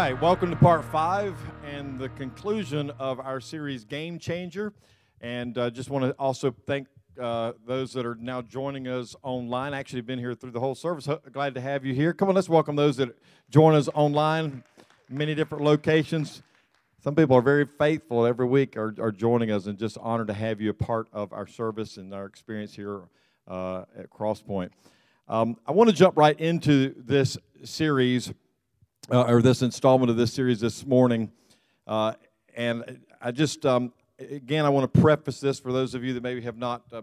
right, welcome to part 5 and the conclusion of our series Game Changer. And just want to also thank those that are now joining us online. Actually been here through the whole service. Glad to have you here. Come on, let's welcome those that join us online, many different locations. Some people are very faithful every week are joining us, and just honored to have you a part of our service and our experience here at Crosspoint. I want to jump right into this series, or this installment of this series this morning. And I just, again, I want to preface this for those of you that maybe have not had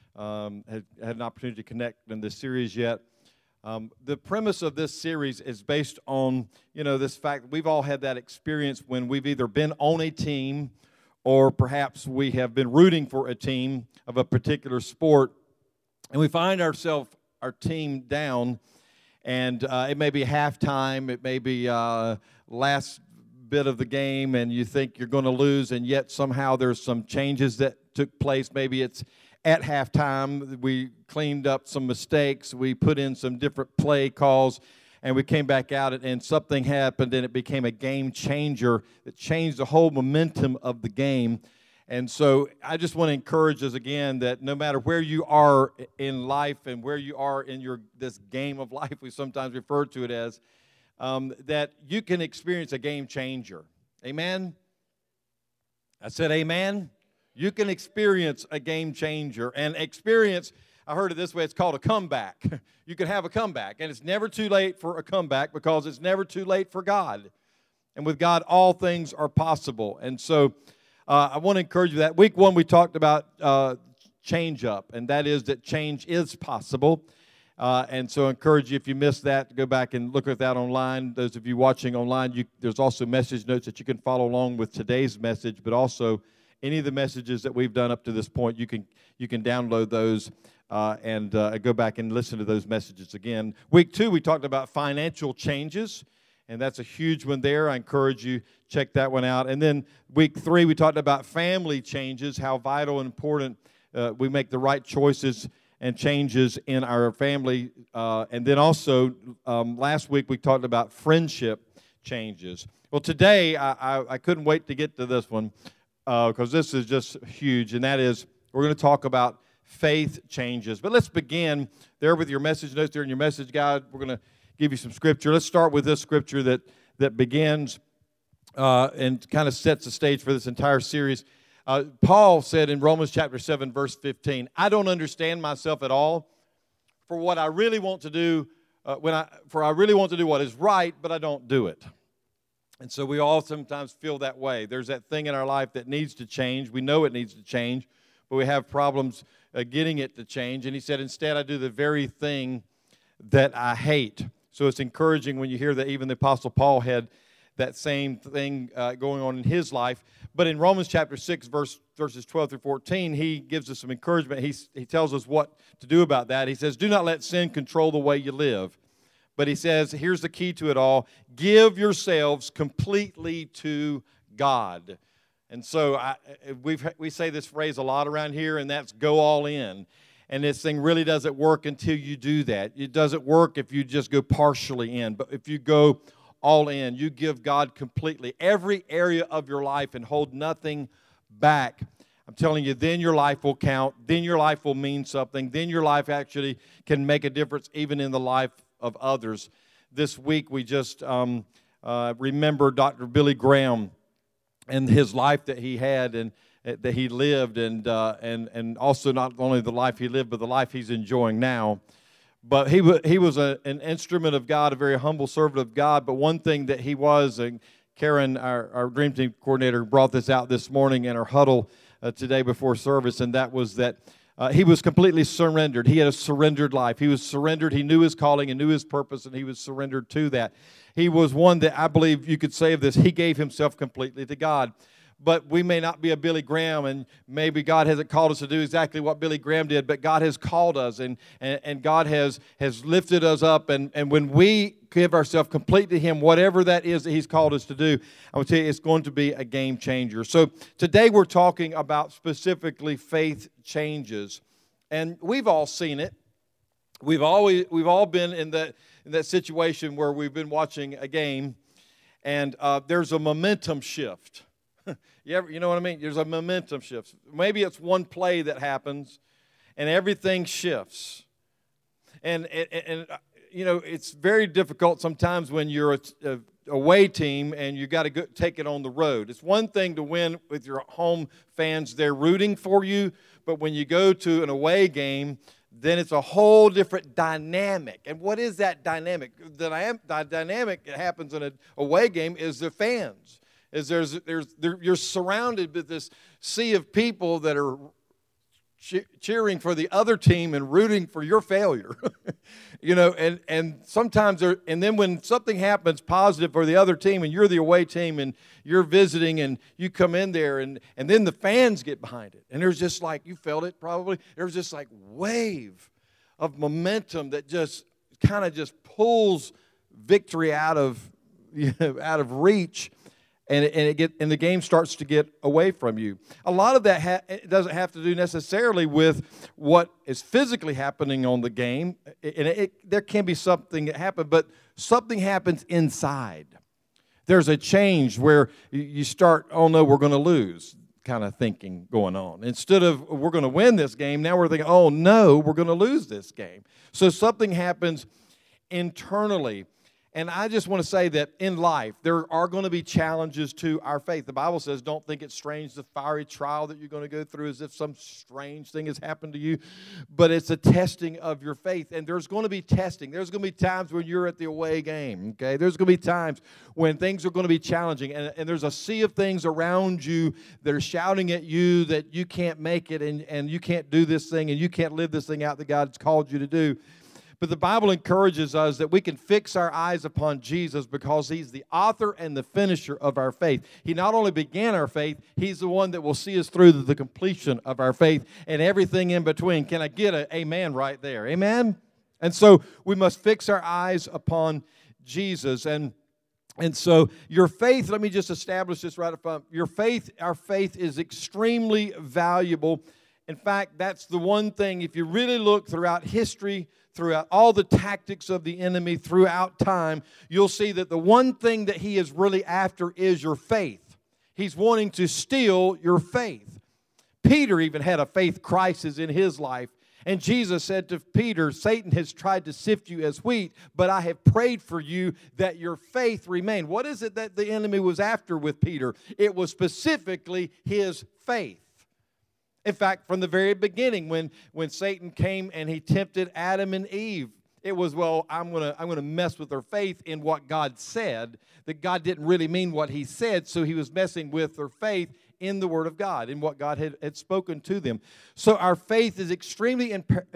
an opportunity to connect in this series yet. The premise of this series is based on, this fact that we've all had that experience when we've either been on a team or perhaps we have been rooting for a team of a particular sport, and we find our team down, and it may be halftime, it may be last bit of the game, and you think you're going to lose, and yet somehow there's some changes that took place. Maybe it's at halftime, we cleaned up some mistakes, we put in some different play calls, and we came back out, and something happened, and it became a game changer that changed the whole momentum of the game. And so I just want to encourage us again that no matter where you are in life and where you are in this game of life, we sometimes refer to it as, that you can experience a game changer. Amen? I said amen. You can experience a game changer. And experience, I heard it this way, it's called a comeback. You can have a comeback. And it's never too late for a comeback because it's never too late for God. And with God, all things are possible. And so I want to encourage you that. Week 1, we talked about change up, and that is that change is possible. And so I encourage you, if you missed that, to go back and look at that online. Those of you watching online, there's also message notes that you can follow along with today's message, but also any of the messages that we've done up to this point, you can download those and go back and listen to those messages again. Week 2, we talked about financial changes, and that's a huge one there. I encourage you, check that one out. And then week 3, we talked about family changes, how vital and important we make the right choices and changes in our family. And then also, last week, we talked about friendship changes. Well, today, I couldn't wait to get to this one because this is just huge, and that is we're going to talk about faith changes. But let's begin there with your message notes there in your message guide. We're going to give you some scripture. Let's start with this scripture that begins and kind of sets the stage for this entire series. Paul said in Romans chapter 7, verse 15, I don't understand myself at all, for what I really want to do, I really want to do what is right, but I don't do it. And so we all sometimes feel that way. There's that thing in our life that needs to change. We know it needs to change, but we have problems getting it to change. And he said, instead, I do the very thing that I hate. So it's encouraging when you hear that even the Apostle Paul had that same thing going on in his life. But in Romans chapter 6, verses 12 through 14, he gives us some encouragement. He tells us what to do about that. He says, do not let sin control the way you live. But he says, here's the key to it all. Give yourselves completely to God. And so we say this phrase a lot around here, and that's go all in. And this thing really doesn't work until you do that. It doesn't work if you just go partially in. But if you go all in, you give God completely every area of your life and hold nothing back, I'm telling you, then your life will count. Then your life will mean something. Then your life actually can make a difference even in the life of others. This week we just remember Dr. Billy Graham and his life that he had and that he lived, and also not only the life he lived, but the life he's enjoying now. But he was an instrument of God, a very humble servant of God. But one thing that he was, and Karen, our Dream Team coordinator, brought this out this morning in our huddle today before service, and that was that he was completely surrendered. He had a surrendered life. He was surrendered. He knew his calling and knew his purpose, and he was surrendered to that. He was one that I believe you could say of this, he gave himself completely to God. But we may not be a Billy Graham, and maybe God hasn't called us to do exactly what Billy Graham did, but God has called us, and God has lifted us up, and when we give ourselves completely to Him, whatever that is that He's called us to do, I will tell you, it's going to be a game changer. So today we're talking about specifically faith changes, and we've all seen it. We've all been in that situation where we've been watching a game, and there's a momentum shift. You know what I mean? There's a momentum shift. Maybe it's one play that happens, and everything shifts. And you know, it's very difficult sometimes when you're a away team and you got to take it on the road. It's one thing to win with your home fans. They're rooting for you, but when you go to an away game, then it's a whole different dynamic. And what is that dynamic? The dynamic that happens in an away game is the fans. You're surrounded with this sea of people that are cheering for the other team and rooting for your failure. You know, and sometimes and then when something happens positive for the other team and you're the away team and you're visiting and you come in there and then the fans get behind it. And there's just like, you felt it probably, there's just like wave of momentum that just kind of just pulls victory out of reach. And the game starts to get away from you. A lot of that it doesn't have to do necessarily with what is physically happening on the game. There can be something that happens, but something happens inside. There's a change where you start, oh no, we're going to lose kind of thinking going on. Instead of we're going to win this game, now we're thinking, oh no, we're going to lose this game. So something happens internally. And I just want to say that in life, there are going to be challenges to our faith. The Bible says, don't think it's strange, the fiery trial that you're going to go through as if some strange thing has happened to you. But it's a testing of your faith. And there's going to be testing. There's going to be times when you're at the away game, okay? There's going to be times when things are going to be challenging. And there's a sea of things around you that are shouting at you that you can't make it and you can't do this thing and you can't live this thing out that God's called you to do. But the Bible encourages us that we can fix our eyes upon Jesus because He's the author and the finisher of our faith. He not only began our faith, He's the one that will see us through to the completion of our faith and everything in between. Can I get an amen right there? Amen? And so we must fix our eyes upon Jesus. And so your faith, let me just establish this right up front. Our faith is extremely valuable. In fact, that's the one thing, if you really look throughout history, throughout all the tactics of the enemy throughout time, you'll see that the one thing that he is really after is your faith. He's wanting to steal your faith. Peter even had a faith crisis in his life. And Jesus said to Peter, Satan has tried to sift you as wheat, but I have prayed for you that your faith remain. What is it that the enemy was after with Peter? It was specifically his faith. In fact, from the very beginning, when Satan came and he tempted Adam and Eve, it was, well, I'm gonna mess with their faith in what God said. That God didn't really mean what He said, so he was messing with their faith in the Word of God, in what God had spoken to them. So our faith is extremely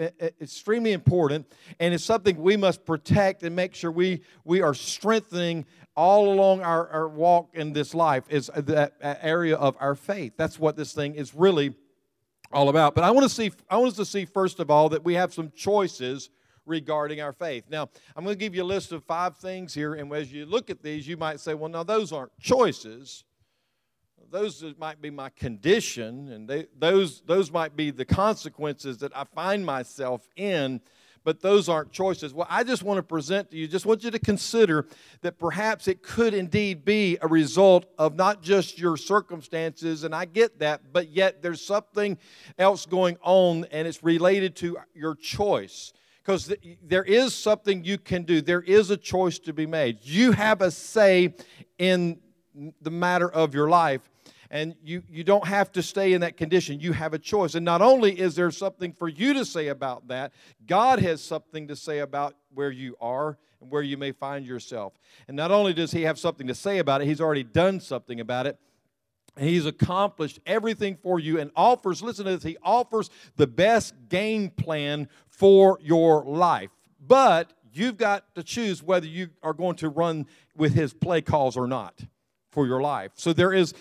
important, and it's something we must protect and make sure we are strengthening all along our walk in this life, is that area of our faith. That's what this thing is really all about. But I want us to see first of all that we have some choices regarding our faith. Now, I'm going to give you a list of 5 things here, and as you look at these, you might say, well, no, those aren't choices. Those might be my condition, and those might be the consequences that I find myself in, but those aren't choices. Well, I just want to present to you, just want you to consider that perhaps it could indeed be a result of not just your circumstances, and I get that, but yet there's something else going on, and it's related to your choice. Because there is something you can do. There is a choice to be made. You have a say in the matter of your life. And you don't have to stay in that condition. You have a choice. And not only is there something for you to say about that, God has something to say about where you are and where you may find yourself. And not only does He have something to say about it, He's already done something about it. He's accomplished everything for you and offers, listen to this, He offers the best game plan for your life. But you've got to choose whether you are going to run with His play calls or not for your life. So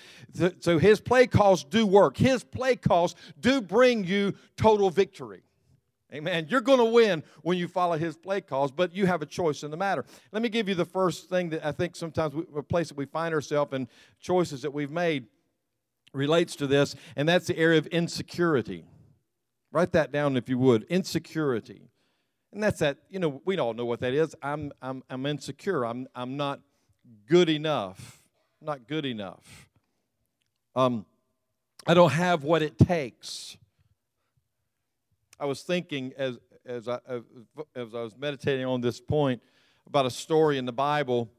so His play calls do work. His play calls do bring you total victory. Amen. You're going to win when you follow His play calls, but you have a choice in the matter. Let me give you the first thing that I think sometimes a place that we find ourselves in, choices that we've made relates to this, and that's the area of insecurity. Write that down if you would. Insecurity. And that's that, we all know what that is. I'm insecure. I'm not good enough. Not good enough. I don't have what it takes. I was thinking as I was meditating on this point about a story in the Bible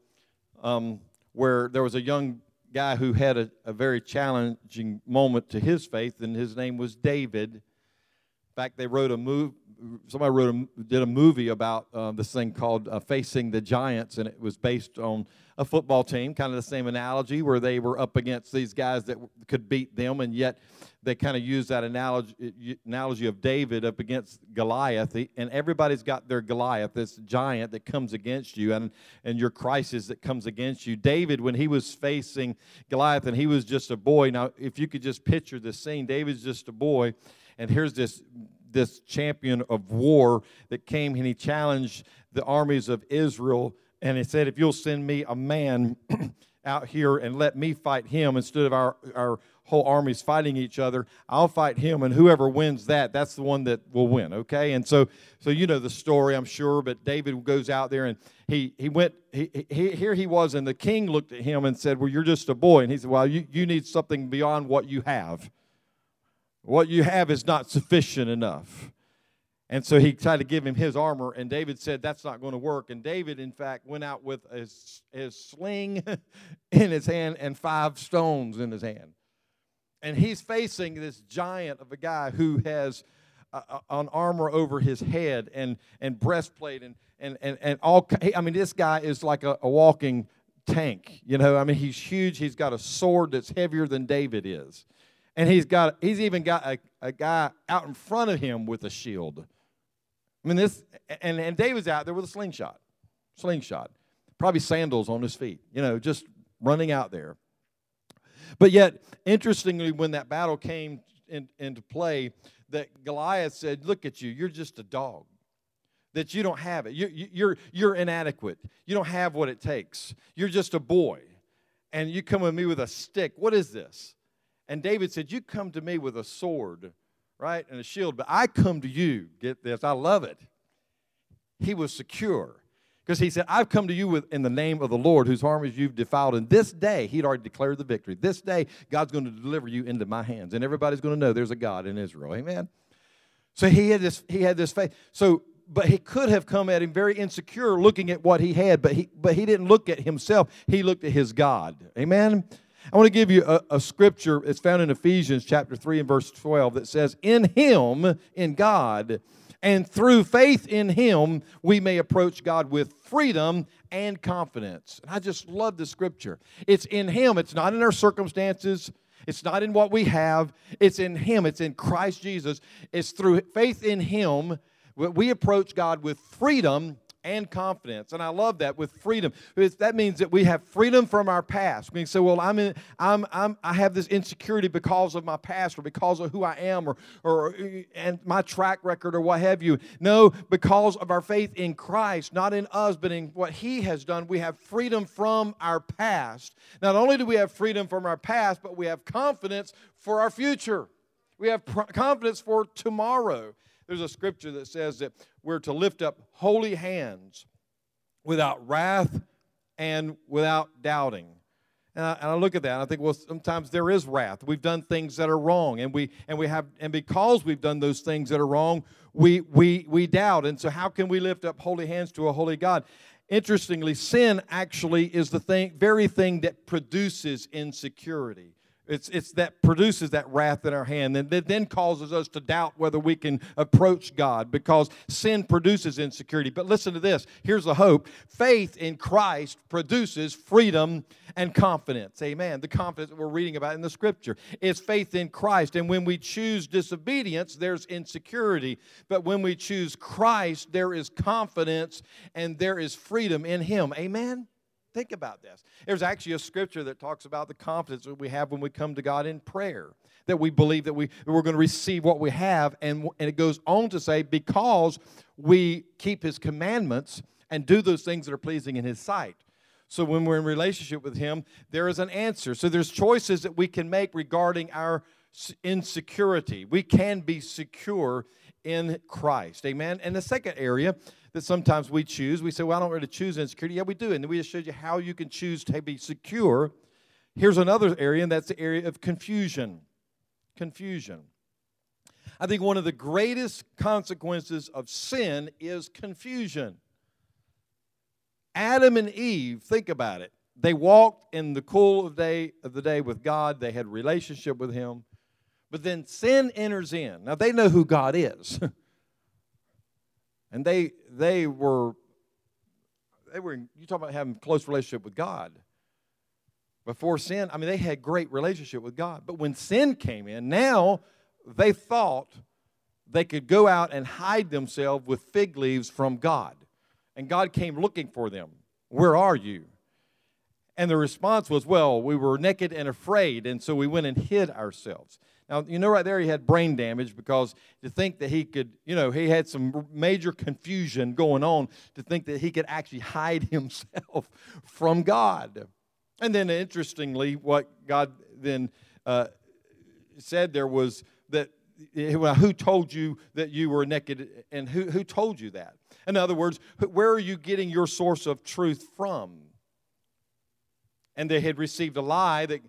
where there was a young guy who had a very challenging moment to his faith, and his name was David. In fact, they wrote somebody did a movie about this thing called Facing the Giants, and it was based on a football team, kind of the same analogy, where they were up against these guys that could beat them, and yet they kind of used that analogy of David up against Goliath, and everybody's got their Goliath, this giant that comes against you, and your crisis that comes against you. David, when he was facing Goliath, and he was just a boy. Now, if you could just picture this scene, David's just a boy, and here's this champion of war that came, and he challenged the armies of Israel, and he said, if you'll send me a man out here and let me fight him instead of our whole armies fighting each other, I'll fight him, and whoever wins that's the one that will win, okay? And so you know the story, I'm sure, but David goes out there, and he here he was, and the king looked at him and said, well, you're just a boy. And he said, well, you need something beyond what you have. What you have is not sufficient enough. And so he tried to give him his armor, and David said, that's not going to work. And David, in fact, went out with his sling in his hand and 5 stones in his hand. And he's facing this giant of a guy who has an armor over his head and breastplate and all. I mean, this guy is like a walking tank. You know, I mean, he's huge. He's got a sword that's heavier than David is. And he's even got a guy out in front of him with a shield. I mean, and David's out there with a slingshot, probably sandals on his feet, you know, just running out there. But yet, interestingly, when that battle came into play, that Goliath said, look at you, you're just a dog, that you don't have it. You're inadequate. You don't have what it takes. You're just a boy, and you come with me with a stick. What is this? And David said, you come to me with a sword, right, and a shield, but I come to you. Get this, I love it. He was secure because he said, I've come to you in the name of the Lord whose armies you've defiled. And this day, he'd already declared the victory. This day, God's going to deliver you into my hands. And everybody's going to know there's a God in Israel. Amen? So he had this faith. But he could have come at him very insecure looking at what he had, but he didn't look at himself. He looked at his God. Amen? I want to give you a scripture. It's found in Ephesians chapter 3 and verse 12 that says, in him, in God, and through faith in him, we may approach God with freedom and confidence. And I just love the scripture. It's in him. It's not in our circumstances. It's not in what we have. It's in him. It's in Christ Jesus. It's through faith in him we approach God with freedom and confidence. And I love that, with freedom. That means that we have freedom from our past. We can say, well, I have this insecurity because of my past or because of who I am and my track record or what have you. No, because of our faith in Christ, not in us, but in what he has done, we have freedom from our past. Not only do we have freedom from our past, but we have confidence for our future. We have confidence for tomorrow. There's a scripture that says that we're to lift up holy hands without wrath and without doubting. And I look at that and I think, well, sometimes there is wrath. We've done things that are wrong, and because we've done those things that are wrong, we doubt. And so how can we lift up holy hands to a holy God? Interestingly, sin actually is the very thing that produces insecurity. It's that produces that wrath in our hand, and that then causes us to doubt whether we can approach God, because sin produces insecurity. But listen to this. Here's the hope. Faith in Christ produces freedom and confidence. Amen. The confidence that we're reading about in the Scripture is faith in Christ. And when we choose disobedience, there's insecurity. But when we choose Christ, there is confidence and there is freedom in Him. Amen. Think about this. There's actually a scripture that talks about the confidence that we have when we come to God in prayer, that we believe that we're going to receive what we have, and it goes on to say, because we keep His commandments and do those things that are pleasing in His sight. So when we're in relationship with Him, there is an answer. So there's choices that we can make regarding our insecurity. We can be secure in Christ. Amen? And the second area that sometimes we choose, we say, well, I don't really choose insecurity. Yeah, we do. And we just showed you how you can choose to be secure. Here's another area, and that's the area of confusion. Confusion. I think one of the greatest consequences of sin is confusion. Adam and Eve, think about it. They walked in the cool of the day with God. They had a relationship with Him. But then sin enters in. Now, they know who God is. And they were, you talk about having a close relationship with God. Before sin, I mean, they had great relationship with God. But when sin came in, now they thought they could go out and hide themselves with fig leaves from God. And God came looking for them. Where are you? And the response was, well, we were naked and afraid, and so we went and hid ourselves. Now, you know, right there he had brain damage, because to think that he could, you know, he had some major confusion going on to think that he could actually hide himself from God. And then, interestingly, what God then said there was that, well, who told you that you were naked, and who told you that? In other words, where are you getting your source of truth from? And they had received a lie that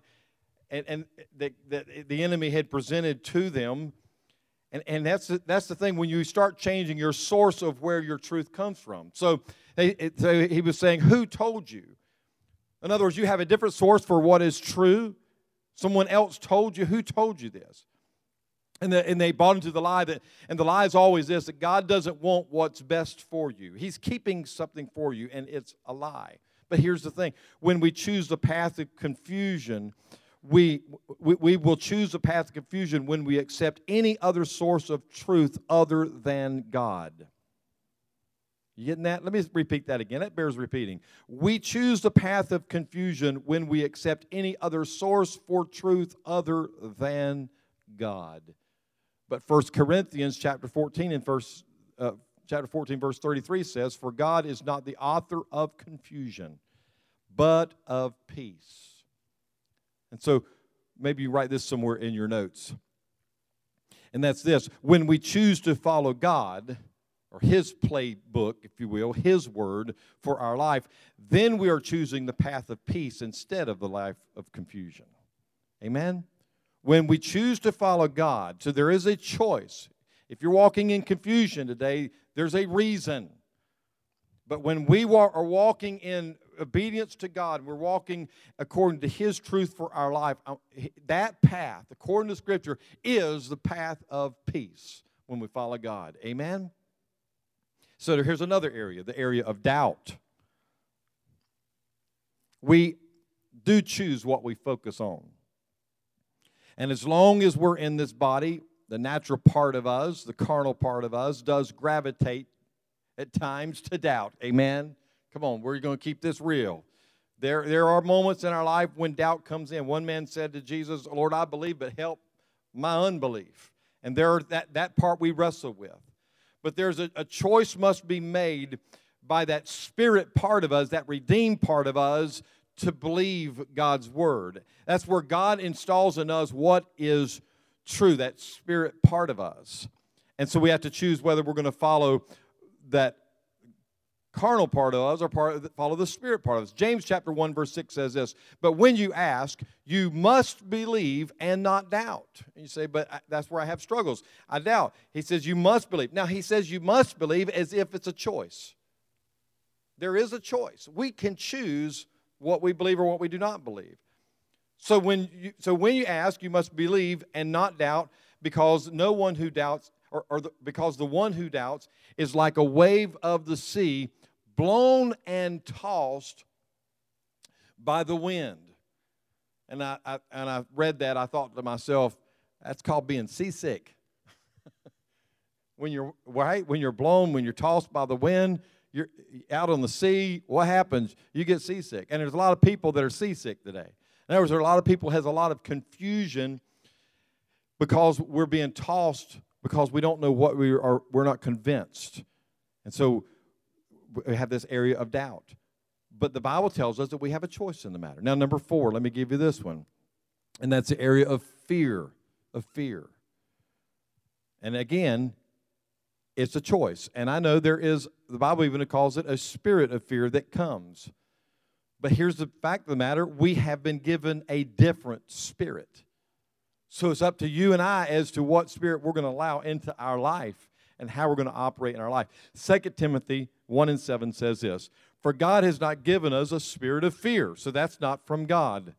the enemy had presented to them. And that's the thing, when you start changing your source of where your truth comes from. So he was saying, who told you? In other words, you have a different source for what is true. Someone else told you. Who told you this? And they bought into the lie, and the lie is always this, that God doesn't want what's best for you. He's keeping something for you, and it's a lie. But here's the thing. When we choose the path of confusion, we will choose the path of confusion when we accept any other source of truth other than God. You getting that? Let me repeat that again. That bears repeating. We choose the path of confusion when we accept any other source for truth other than God. But 1 Corinthians chapter 14 verse 33 says, for God is not the author of confusion, but of peace. And so maybe you write this somewhere in your notes. And that's this. When we choose to follow God, or His playbook, if you will, His word for our life, then we are choosing the path of peace instead of the life of confusion. Amen? When we choose to follow God, so there is a choice. If you're walking in confusion today, there's a reason. But when we are walking in obedience to God, we're walking according to His truth for our life, that path, according to Scripture, is the path of peace when we follow God. Amen? So here's another area, the area of doubt. We do choose what we focus on. And as long as we're in this body, the natural part of us, the carnal part of us, does gravitate at times to doubt. Amen? Come on, we're going to keep this real. There are moments in our life when doubt comes in. One man said to Jesus, Lord, I believe, but help my unbelief. And that part we wrestle with. But there's a choice must be made by that spirit part of us, that redeemed part of us, to believe God's word. That's where God installs in us what is true, that spirit part of us. And so we have to choose whether we're going to follow that carnal part of us or follow the spirit part of us. James chapter 1 verse 6 says this, but when you ask, you must believe and not doubt. And you say, but that's where I have struggles. I doubt. He says you must believe. Now he says you must believe as if it's a choice. There is a choice. We can choose what we believe or what we do not believe. So when you ask, you must believe and not doubt, because no one who doubts, because the one who doubts is like a wave of the sea, blown and tossed by the wind. And I read that, I thought to myself, that's called being seasick. When you're blown, when you're tossed by the wind, you're out on the sea, what happens? You get seasick. And there's a lot of people that are seasick today. In other words, there are a lot of people who has a lot of confusion because we're being tossed because we don't know what we're not convinced. And so we have this area of doubt. But the Bible tells us that we have a choice in the matter. Now, number 4, let me give you this one. And that's the area of fear, And again, it's a choice. And I know there is, the Bible even calls it a spirit of fear that comes. But here's the fact of the matter, we have been given a different spirit. So it's up to you and I as to what spirit we're going to allow into our life and how we're going to operate in our life. 2 Timothy 1:7 says this, "For God has not given us a spirit of fear." So that's not from God.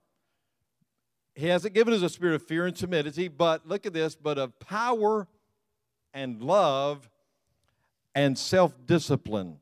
He hasn't given us a spirit of fear and timidity, but look at this, but of power and love and self-discipline.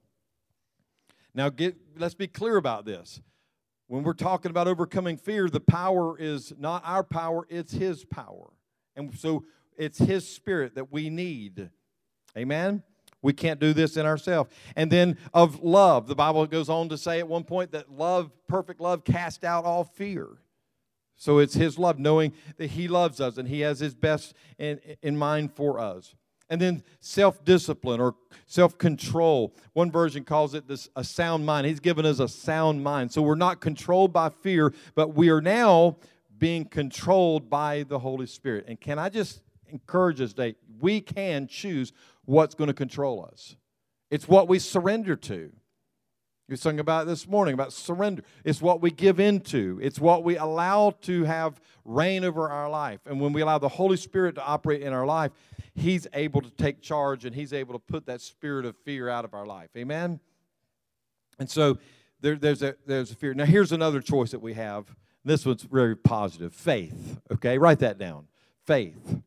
Now, let's be clear about this. When we're talking about overcoming fear, the power is not our power, it's His power. And so it's His Spirit that we need. Amen? We can't do this in ourselves. And then of love, the Bible goes on to say at one point that love, perfect love, casts out all fear. So it's His love, knowing that He loves us and He has His best in mind for us. And then self-discipline or self-control. One version calls it a sound mind. He's given us a sound mind. So we're not controlled by fear, but we are now being controlled by the Holy Spirit. And can I just encourage us today, we can choose what's going to control us. It's what we surrender to. We sang about it this morning, about surrender. It's what we give into. It's what we allow to have reign over our life. And when we allow the Holy Spirit to operate in our life, He's able to take charge and He's able to put that spirit of fear out of our life. Amen? And so there's a fear. Now here's another choice that we have. This one's very positive. Faith. Okay, write that down. Faith.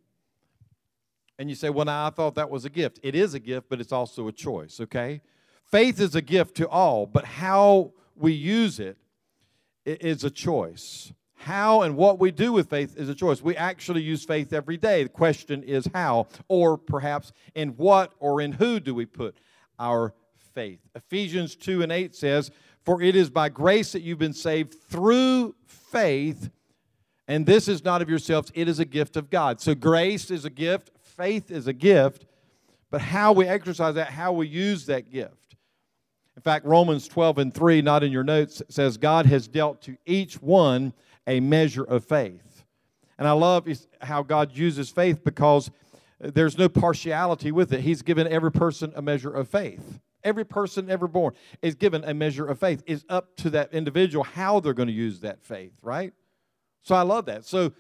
And you say, well, now I thought that was a gift. It is a gift, but it's also a choice, okay? Faith is a gift to all, but how we use it is a choice. How and what we do with faith is a choice. We actually use faith every day. The question is how, or perhaps in what or in who do we put our faith. Ephesians 2:8 says, "For it is by grace that you've been saved through faith, and this is not of yourselves, it is a gift of God." So grace is a gift, faith is a gift, but how we exercise that, how we use that gift. In fact, Romans 12:3, not in your notes, says God has dealt to each one a measure of faith. And I love how God uses faith because there's no partiality with it. He's given every person a measure of faith. Every person ever born is given a measure of faith. It's up to that individual how they're going to use that faith, right? So I love that. So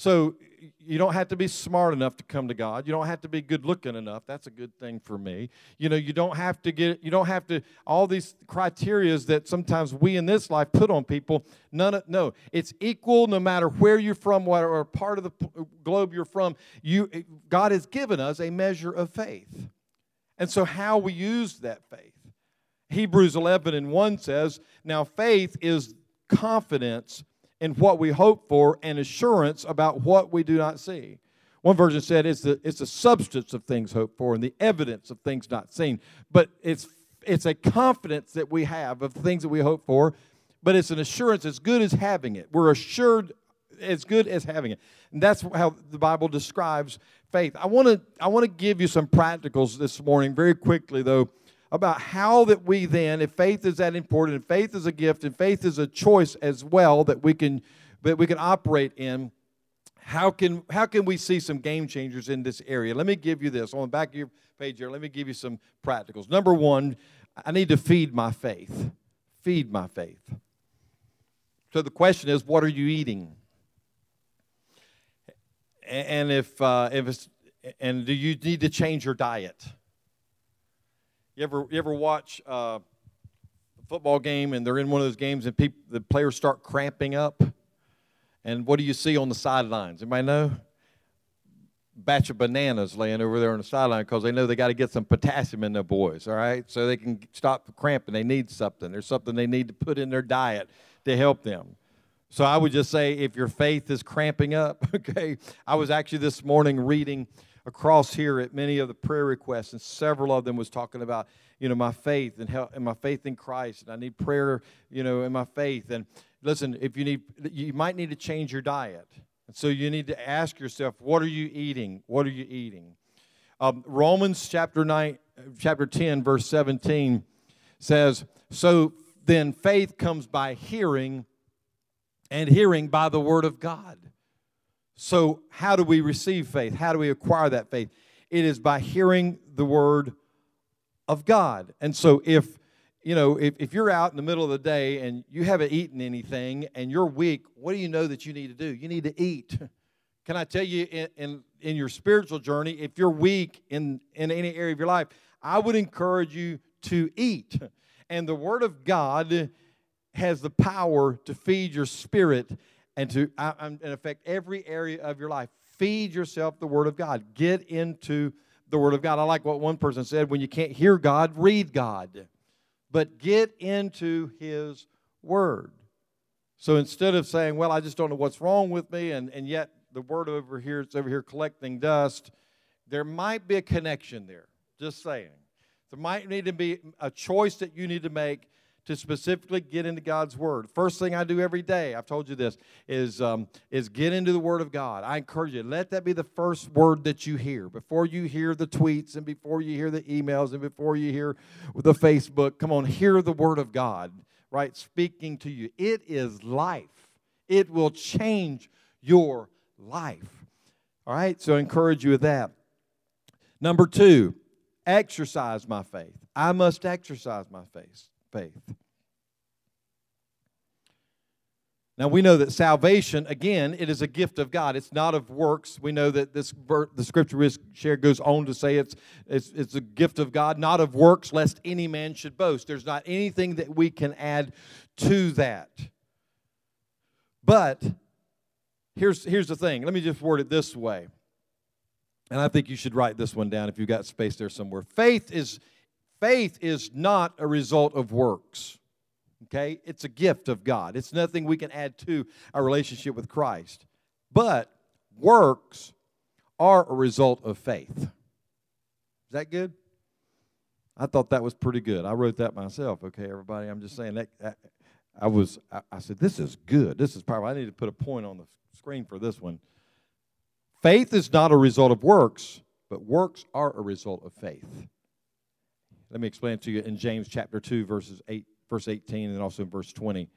you don't have to be smart enough to come to God. You don't have to be good looking enough. That's a good thing for me. You know, you don't have to, all these criterias that sometimes we in this life put on people. No, it's equal no matter where you're from, whatever part of the globe you're from. God has given us a measure of faith. And so how we use that faith. Hebrews 11:1 says, "Now faith is confidence in what we hope for and assurance about what we do not see." One version said it's the substance of things hoped for and the evidence of things not seen. But it's a confidence that we have of things that we hope for, but it's an assurance as good as having it. We're assured as good as having it. And that's how the Bible describes faith. I want to give you some practicals this morning very quickly, though, about how that we then, if faith is that important, and faith is a gift, and faith is a choice as well that we can operate in, how can we see some game changers in this area? Let me give you this. On the back of your page here, let me give you some practicals. Number one, I need to feed my faith. Feed my faith. So the question is, what are you eating? And do you need to change your diet? You ever watch a football game and they're in one of those games and the players start cramping up? And what do you see on the sidelines? Anybody know? Batch of bananas laying over there on the sideline because they know they got to get some potassium in their boys, all right? So they can stop the cramping. They need something. There's something they need to put in their diet to help them. So I would just say if your faith is cramping up, okay. I was actually this morning reading across here at many of the prayer requests, and several of them was talking about, my faith and my faith in Christ, and I need prayer, in my faith. And listen, you might need to change your diet. And so you need to ask yourself, what are you eating? What are you eating? Romans chapter 10, verse 17 says, "So then faith comes by hearing, and hearing by the word of God." So how do we receive faith? How do we acquire that faith? It is by hearing the word of God. And so if you're out in the middle of the day and you haven't eaten anything and you're weak, what do you know that you need to do? You need to eat. Can I tell you, in your spiritual journey, if you're weak in any area of your life, I would encourage you to eat. And the Word of God has the power to feed your spirit and to affect every area of your life. Feed yourself the Word of God. Get into the Word of God. I like what one person said, when you can't hear God, read God. But get into His Word. So instead of saying, well, I just don't know what's wrong with me, and yet the Word it's over here collecting dust, there might be a connection there. Just saying. There might need to be a choice that you need to make to specifically get into God's Word. First thing I do every day, I've told you this, is get into the Word of God. I encourage you, let that be the first word that you hear. Before you hear the tweets and before you hear the emails and before you hear the Facebook, come on, hear the Word of God, right, speaking to you. It is life. It will change your life. All right, so I encourage you with that. Number 2, exercise my faith. I must exercise my faith. Now, we know that salvation, again, it is a gift of God. It's not of works. We know that the scripture we shared goes on to say it's a gift of God, not of works, lest any man should boast. There's not anything that we can add to that. But here's the thing. Let me just word it this way. And I think you should write this one down if you've got space there somewhere. Faith is not a result of works. Okay? It's a gift of God. It's nothing we can add to our relationship with Christ. But works are a result of faith. Is that good? I thought that was pretty good. I wrote that myself. Okay, everybody? I'm just saying that I said, this is good. This is powerful. I need to put a point on the screen for this one. Faith is not a result of works, but works are a result of faith. Let me explain it to you in James chapter 2, verse 18, and also in verse 20.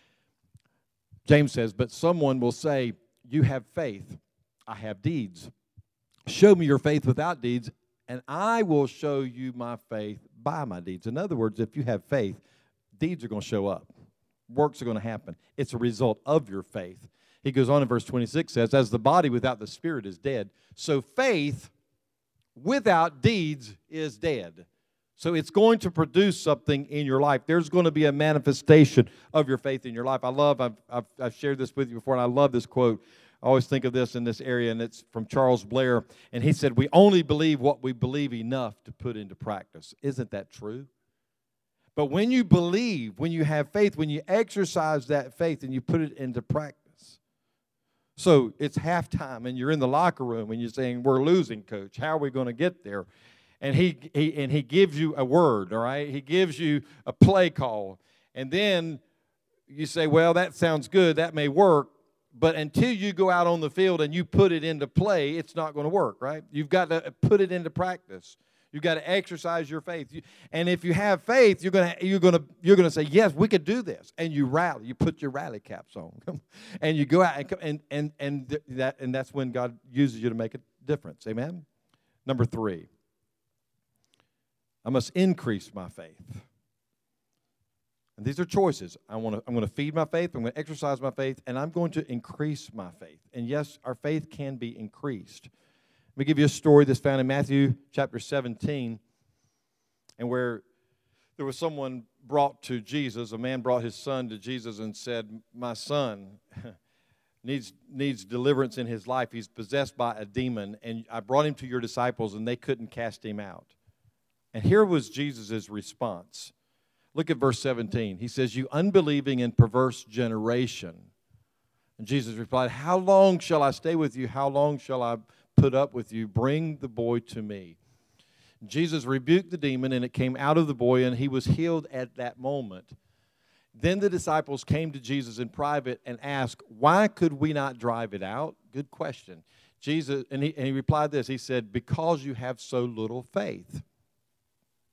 James says, but someone will say, you have faith, I have deeds. Show me your faith without deeds, and I will show you my faith by my deeds. In other words, if you have faith, deeds are going to show up. Works are going to happen. It's a result of your faith. He goes on in verse 26, says, as the body without the spirit is dead, so faith without deeds is dead. So it's going to produce something in your life. There's going to be a manifestation of your faith in your life. I've shared this with you before, and I love this quote. I always think of this in this area, and it's from Charles Blair. And he said, we only believe what we believe enough to put into practice. Isn't that true? But when you believe, when you have faith, when you exercise that faith and you put it into practice. So it's halftime, and you're in the locker room, and you're saying, we're losing, coach. How are we going to get there? And he gives you a word, all right? He gives you a play call. And then you say, well, that sounds good. That may work. But until you go out on the field and you put it into play, it's not going to work, right? You've got to put it into practice. You've got to exercise your faith. And if you have faith, you're going to say, yes, we could do this. And you rally. You put your rally caps on. And you go out and that's when God uses you to make a difference. Amen? Number 3. I must increase my faith. And these are choices. I'm going to feed my faith, I'm going to exercise my faith, and I'm going to increase my faith. And yes, our faith can be increased. Let me give you a story that's found in Matthew chapter 17, and where there was someone brought to Jesus. A man brought his son to Jesus and said, my son needs deliverance in his life. He's possessed by a demon, and I brought him to your disciples, and they couldn't cast him out. And here was Jesus' response. Look at verse 17. He says, you unbelieving and perverse generation. And Jesus replied, how long shall I stay with you? How long shall I put up with you? Bring the boy to me. Jesus rebuked the demon, and it came out of the boy, and he was healed at that moment. Then the disciples came to Jesus in private and asked, why could we not drive it out? Good question. And he replied this. He said, because you have so little faith.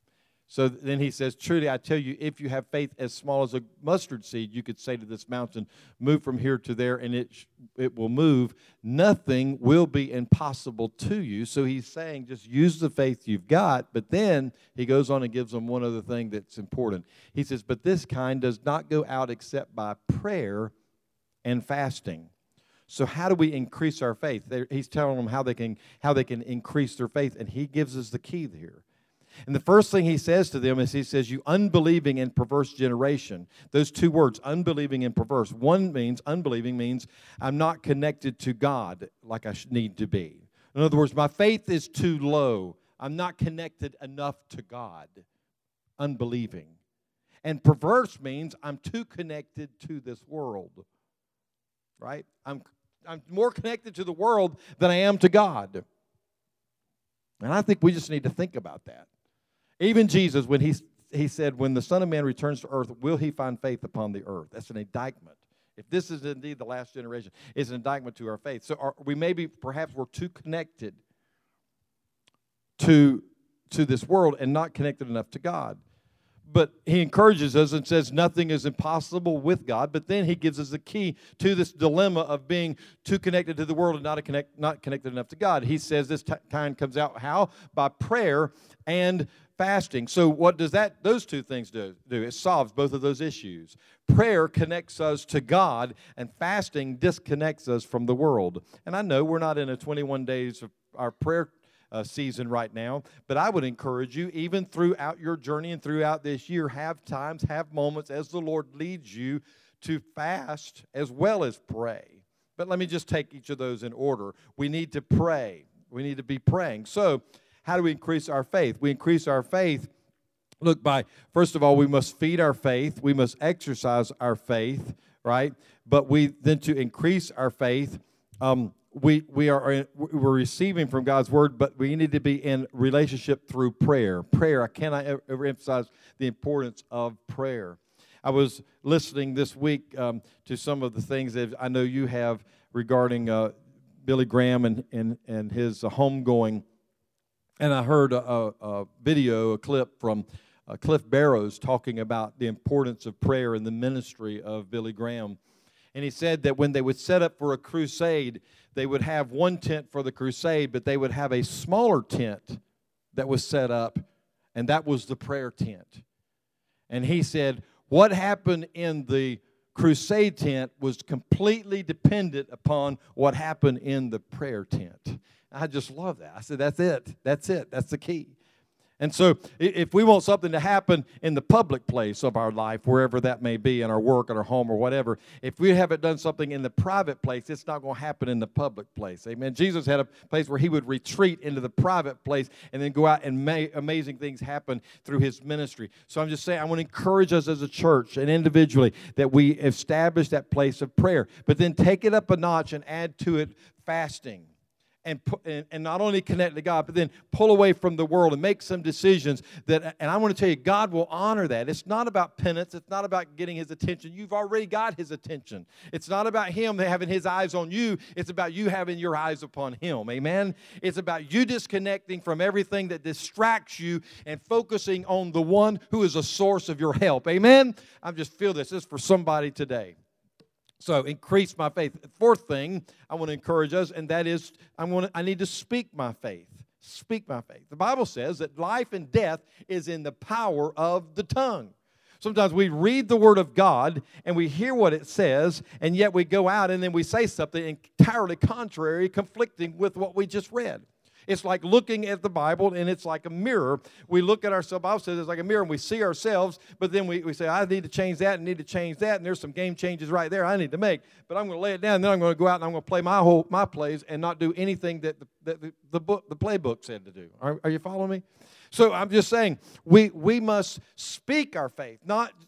So then he says, truly I tell you, if you have faith as small as a mustard seed, you could say to this mountain, move from here to there, and it will move. Nothing will be impossible to you. So he's saying just use the faith you've got. But then he goes on and gives them one other thing that's important. He says, but this kind does not go out except by prayer and fasting. So how do we increase our faith? He's telling them how they can increase their faith, and he gives us the key here. And the first thing he says to them is he says, you unbelieving and perverse generation. Those two words, unbelieving and perverse. Unbelieving means I'm not connected to God like I need to be. In other words, my faith is too low. I'm not connected enough to God. Unbelieving. And perverse means I'm too connected to this world. Right? I'm more connected to the world than I am to God. And I think we just need to think about that. Even Jesus, when he said, when the Son of Man returns to earth, will he find faith upon the earth? That's an indictment. If this is indeed the last generation, it's an indictment to our faith. So perhaps we're too connected to this world and not connected enough to God. But he encourages us and says nothing is impossible with God. But then he gives us the key to this dilemma of being too connected to the world and not connected enough to God. He says this kind comes out how? By prayer and fasting. So what does those two things do? It solves both of those issues. Prayer connects us to God, and fasting disconnects us from the world. And I know we're not in a 21 days of our prayer season right now, but I would encourage you, even throughout your journey and throughout this year, have moments as the Lord leads you to fast as well as pray. But let me just take each of those in order. We need to pray. We need to be praying. So how do we increase our faith? We increase our faith, first of all, we must feed our faith. We must exercise our faith, right? But to increase our faith, we're receiving from God's word, but we need to be in relationship through prayer. Prayer, I cannot ever emphasize the importance of prayer. I was listening this week to some of the things that I know you have regarding Billy Graham and his homegoing. And I heard a clip from Cliff Barrows talking about the importance of prayer in the ministry of Billy Graham. And he said that when they would set up for a crusade, they would have one tent for the crusade, but they would have a smaller tent that was set up, and that was the prayer tent. And he said, what happened in the crusade tent was completely dependent upon what happened in the prayer tent. I just love that. I said, that's it. That's the key. And so if we want something to happen in the public place of our life, wherever that may be, in our work, in our home, or whatever, if we haven't done something in the private place, it's not going to happen in the public place. Amen. Jesus had a place where he would retreat into the private place and then go out and make amazing things happen through his ministry. So I'm just saying, I want to encourage us as a church and individually that we establish that place of prayer, but then take it up a notch and add to it fasting. And not only connect to God, but then pull away from the world and make some decisions and I want to tell you, God will honor that. It's not about penance. It's not about getting his attention. You've already got his attention. It's not about him having his eyes on you. It's about you having your eyes upon him. Amen? It's about you disconnecting from everything that distracts you and focusing on the one who is a source of your help. Amen? I just feel this is for somebody today. So increase my faith. Fourth thing I want to encourage us, and that is I need to speak my faith. Speak my faith. The Bible says that life and death is in the power of the tongue. Sometimes we read the Word of God and we hear what it says, and yet we go out and then we say something entirely contrary, conflicting with what we just read. It's like looking at the Bible, and it's like a mirror. We look at ourselves. The Bible says it's like a mirror, and we see ourselves, but then we say, I need to change that and need to change that, and there's some game changes right there I need to make. But I'm going to lay it down, and then I'm going to go out and I'm going to play my plays and not do anything that the playbook said to do. Are you following me? So I'm just saying, we must speak our faith,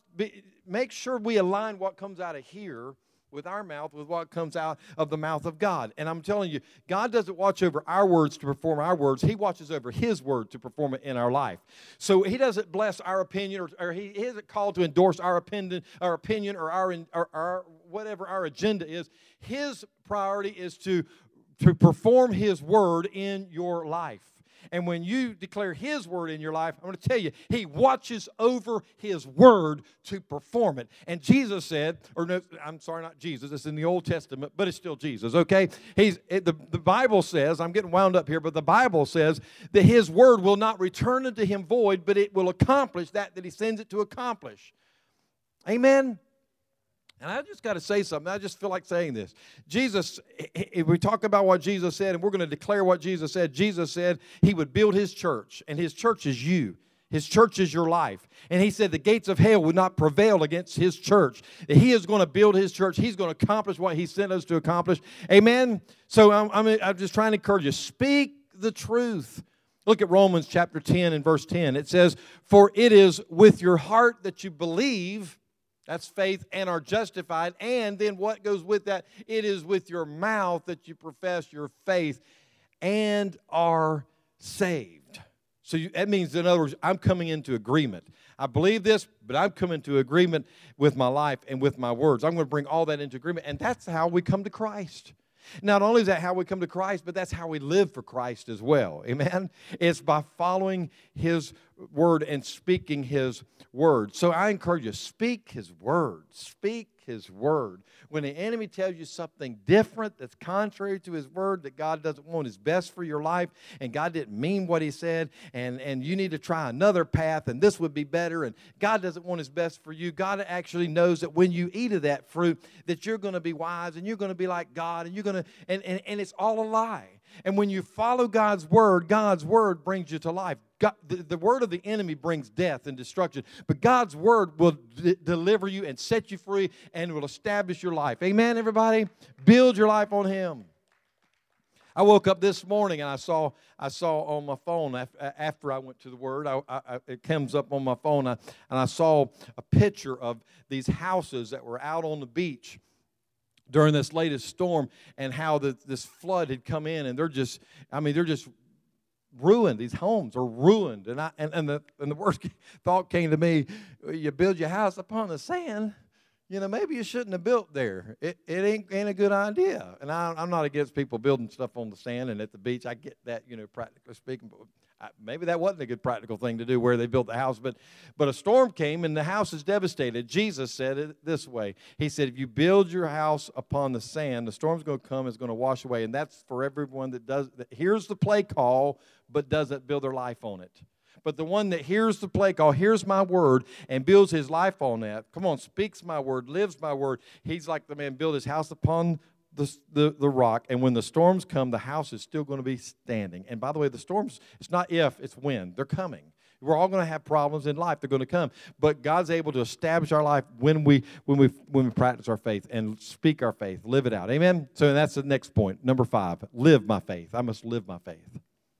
make sure we align what comes out of here with our mouth, with what comes out of the mouth of God. And I'm telling you, God doesn't watch over our words to perform our words. He watches over his word to perform it in our life. So he doesn't bless our opinion, or he isn't called to endorse our opinion or our whatever our agenda is. His priority is to perform his word in your life. And when you declare His word in your life, I'm going to tell you, He watches over His word to perform it. And Jesus said, or no, I'm sorry, not Jesus, it's in the Old Testament, but it's still Jesus, okay? The Bible says, I'm getting wound up here, but the Bible says that His word will not return unto Him void, but it will accomplish that He sends it to accomplish. Amen? And I just got to say something. I just feel like saying this. Jesus, if we talk about what Jesus said, and we're going to declare what Jesus said He would build His church, and His church is you. His church is your life. And He said the gates of hell would not prevail against His church. That He is going to build His church. He's going to accomplish what He sent us to accomplish. Amen? So I'm just trying to encourage you. Speak the truth. Look at Romans chapter 10 and verse 10. It says, for it is with your heart that you believe, that's faith, and are justified. And then what goes with that? It is with your mouth that you profess your faith and are saved. So that means, in other words, I'm coming into agreement. I believe this, but I'm coming into agreement with my life and with my words. I'm going to bring all that into agreement. And that's how we come to Christ. Not only is that how we come to Christ, but that's how we live for Christ as well. Amen? It's by following His word and speaking His word. So I encourage you, speak His word. Speak His word. When the enemy tells you something different that's contrary to His word, that God doesn't want His best for your life, and God didn't mean what He said, and you need to try another path, and this would be better, and God doesn't want His best for you, God actually knows that when you eat of that fruit, that you're going to be wise, and you're going to be like God, and you're going to, and it's all a lie. And when you follow God's word brings you to life. God, the word of the enemy brings death and destruction, but God's word will deliver you and set you free and will establish your life. Amen, everybody? Build your life on Him. I woke up this morning and I saw on my phone after I went to the Word, it comes up on my phone, and I saw a picture of these houses that were out on the beach during this latest storm, and how this flood had come in, and they're just ruined. These homes are ruined. And the worst thought came to me, you build your house upon the sand, maybe you shouldn't have built there. It ain't a good idea. And I'm not against people building stuff on the sand and at the beach. I get that, practically speaking, but maybe that wasn't a good practical thing to do where they built the house. But a storm came and the house is devastated. Jesus said it this way. He said, if you build your house upon the sand, the storm's going to come, it's going to wash away. And that's for everyone that hears the play call but doesn't build their life on it. But the one that hears the play call, hears my word, and builds his life on that, come on, speaks my word, lives my word, he's like the man built his house upon the rock, and when the storms come, the house is still going to be standing. And by the way, the storms, it's not if, it's when. They're coming. We're all going to have problems in life. They're going to come. But God's able to establish our life when we practice our faith and speak our faith, live it out. Amen? So that's the next point. Number 5, live my faith. I must live my faith.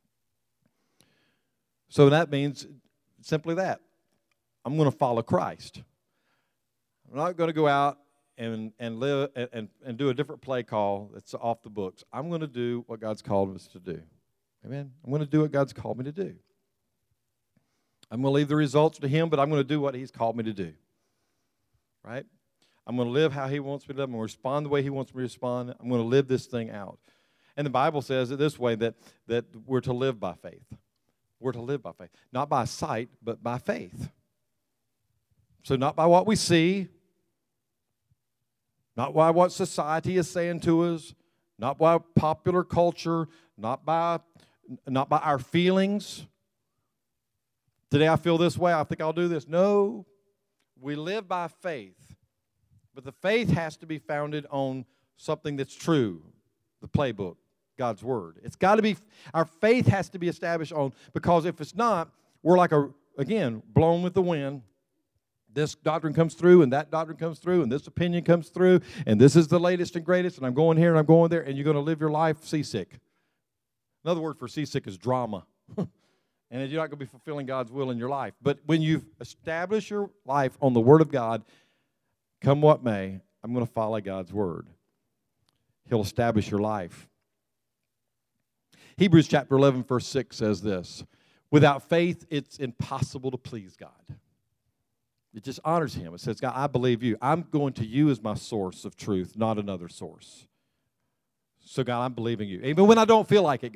So that means simply that. I'm going to follow Christ. I'm not going to go out and live and do a different play call that's off the books. I'm going to do what God's called us to do. Amen? I'm going to do what God's called me to do. I'm going to leave the results to Him, but I'm going to do what He's called me to do. Right? I'm going to live how He wants me to live. I'm going to respond the way He wants me to respond. I'm going to live this thing out. And the Bible says it this way, that we're to live by faith. We're to live by faith. Not by sight, but by faith. So not by what we see, not by what society is saying to us, not by popular culture, not by our feelings. Today I feel this way, I think I'll do this. No, we live by faith. But the faith has to be founded on something that's true, the playbook, God's Word. It's got to be, our faith has to be established on, because if it's not, we're like again, blown with the wind. This doctrine comes through, and that doctrine comes through, and this opinion comes through, and this is the latest and greatest, and I'm going here and I'm going there, and you're going to live your life seasick. Another word for seasick is drama. And you're not going to be fulfilling God's will in your life. But when you've established your life on the Word of God, come what may, I'm going to follow God's Word. He'll establish your life. Hebrews chapter 11, verse 6 says this, without faith, it's impossible to please God. It just honors Him. It says, God, I believe you. I'm going to you as my source of truth, not another source. So, God, I'm believing you. Even when I don't feel like it, God.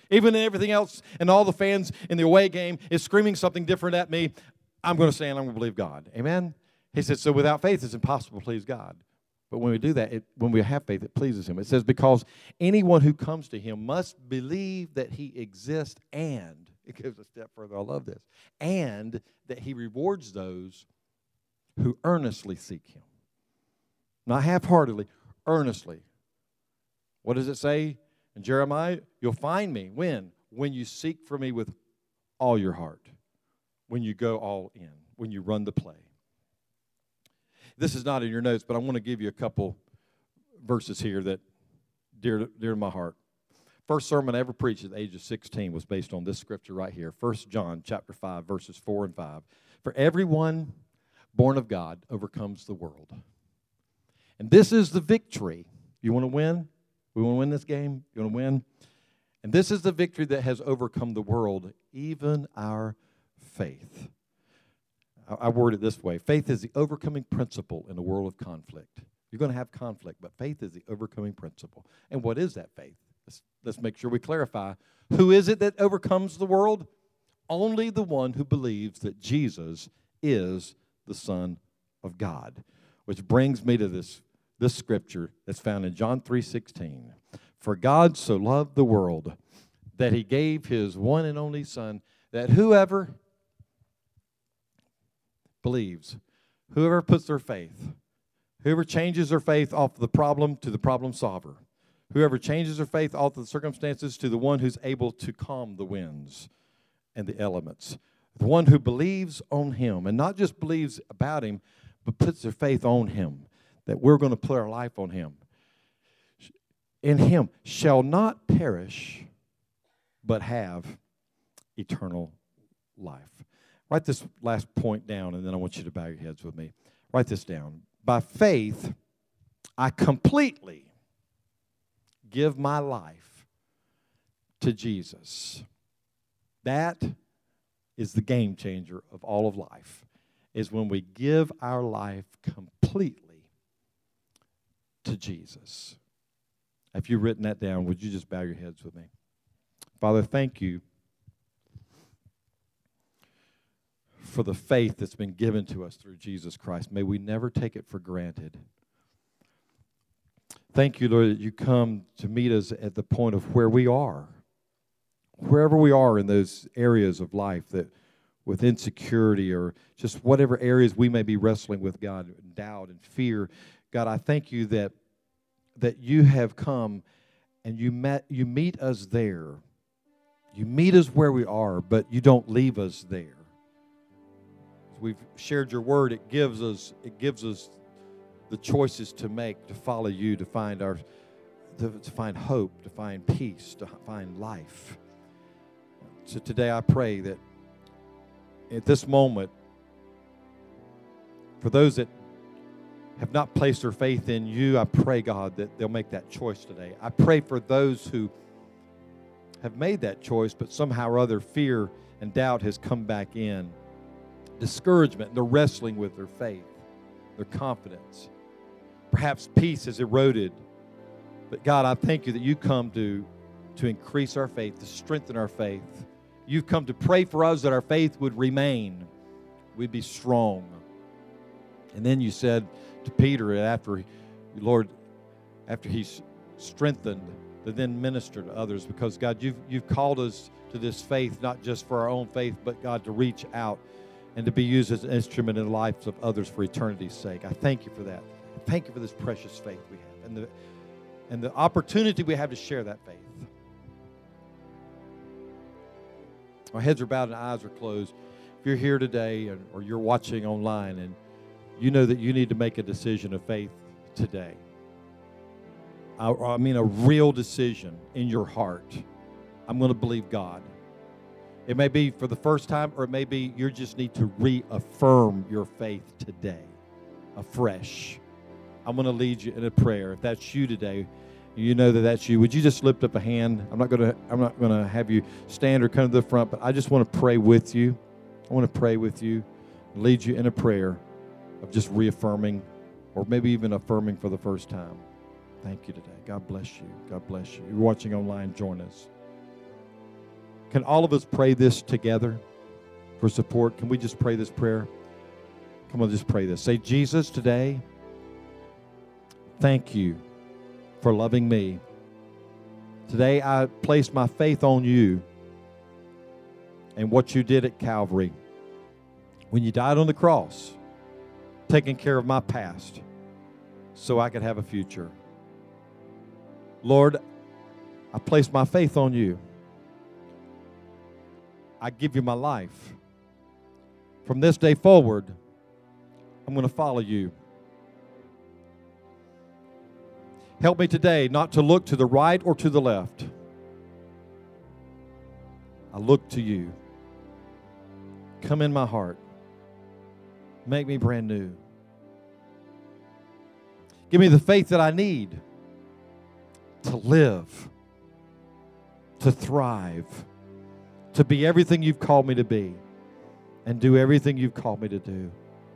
Even everything else and all the fans in the away game is screaming something different at me, I'm going to stand and I'm going to believe God. Amen? He said, so without faith, it's impossible to please God. But when we do that, when we have faith, it pleases Him. It says, because anyone who comes to Him must believe that He exists, and, it goes a step further, I love this, and that He rewards those who earnestly seek Him. Not half-heartedly, earnestly. What does it say in Jeremiah? You'll find me. When? When you seek for me with all your heart. When you go all in. When you run the play. This is not in your notes, but I want to give you a couple verses here that dear to my heart. First sermon I ever preached at the age of 16 was based on this scripture right here. 1 John chapter 5, verses 4 and 5. For everyone born of God overcomes the world. And this is the victory. You want to win? We want to win this game? You want to win? And this is the victory that has overcome the world, even our faith. I word it this way. Faith is the overcoming principle in a world of conflict. You're going to have conflict, but faith is the overcoming principle. And what is that faith? Let's make sure we clarify. Who is it that overcomes the world? Only the one who believes that Jesus is the Son of God. Which brings me to this scripture that's found in John 3:16. For God so loved the world that He gave His one and only Son, that whoever believes, whoever puts their faith, whoever changes their faith off the problem to the problem solver, whoever changes their faith off the circumstances to the one who's able to calm the winds and the elements, the one who believes on Him, and not just believes about Him, but puts their faith on Him, that we're going to put our life on Him. In Him shall not perish, but have eternal life. Write this last point down, and then I want you to bow your heads with me. Write this down. By faith, I completely give my life to Jesus. That is the game changer of all of life, is when we give our life completely to Jesus. If you've written that down, would you just bow your heads with me? Father, thank you for the faith that's been given to us through Jesus Christ. May we never take it for granted. Thank you, Lord, that you come to meet us at the point of where we are. Wherever we are in those areas of life, that with insecurity or just whatever areas we may be wrestling with, God, doubt and fear. God, I thank you that you have come and you meet us there. You meet us where we are, but you don't leave us there. As we've shared your word, it gives us the choices to make, to follow you, to find hope, to find peace, to find life. So today I pray that at this moment, for those that have not placed their faith in you, I pray, God, that they'll make that choice today. I pray for those who have made that choice, but somehow or other fear and doubt has come back in. Discouragement, and they're wrestling with their faith, their confidence. Perhaps peace has eroded. But God, I thank you that you come to increase our faith, to strengthen our faith. You've come to pray for us that our faith would remain. We'd be strong. And then you said to Peter, after he's strengthened, to then minister to others. Because, God, you've called us to this faith, not just for our own faith, but, God, to reach out and to be used as an instrument in the lives of others for eternity's sake. I thank you for that. Thank you for this precious faith we have and the opportunity we have to share that faith. Our heads are bowed and eyes are closed. If you're here today or you're watching online and you know that you need to make a decision of faith today, I mean a real decision in your heart, I'm going to believe God. It may be for the first time, or it may be you just need to reaffirm your faith today, afresh. I'm going to lead you in a prayer. If that's you today, you know that that's you. Would you just lift up a hand? I'm not going to have you stand or come to the front, but I just want to pray with you. I want to pray with you, lead you in a prayer of just reaffirming, or maybe even affirming for the first time. Thank you today. God bless you. God bless you. You're watching online, join us. Can all of us pray this together for support? Can we just pray this prayer? Come on, just pray this. Say, Jesus, today, thank you for loving me. Today, I place my faith on you and what you did at Calvary when you died on the cross, taking care of my past so I could have a future. Lord, I place my faith on you. I give you my life. From this day forward, I'm going to follow you. Help me today not to look to the right or to the left. I look to you. Come in my heart. Make me brand new. Give me the faith that I need to live, to thrive, to be everything you've called me to be, and do everything you've called me to do.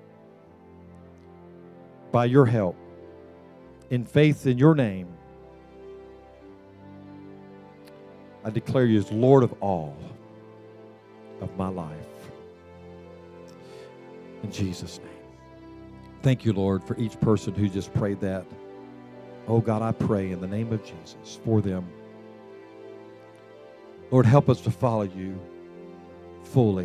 By your help, in faith in your name, I declare you as Lord of all of my life. In Jesus' name. Thank you, Lord, for each person who just prayed that. Oh, God, I pray in the name of Jesus for them. Lord, help us to follow you fully.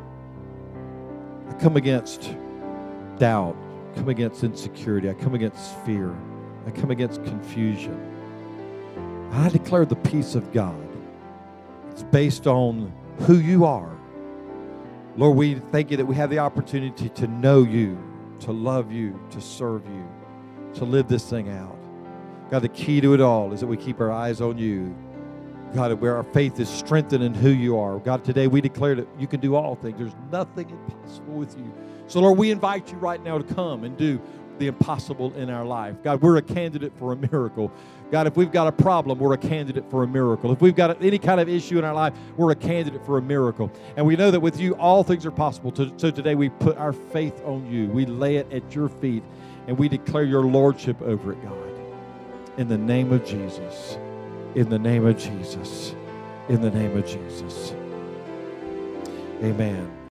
I come against doubt. I come against insecurity. I come against fear. I come against confusion. I declare the peace of God. It's based on who you are. Lord, we thank you that we have the opportunity to know you, to love you, to serve you, to live this thing out. God, the key to it all is that we keep our eyes on you. God, where our faith is strengthened in who you are. God, today we declare that you can do all things. There's nothing impossible with you. So, Lord, we invite you right now to come and do the impossible in our life. God, we're a candidate for a miracle. God, if we've got a problem, we're a candidate for a miracle. If we've got any kind of issue in our life, we're a candidate for a miracle. And we know that with you, all things are possible. So today we put our faith on you. We lay it at your feet, and we declare your lordship over it, God. In the name of Jesus. In the name of Jesus. In the name of Jesus. Amen.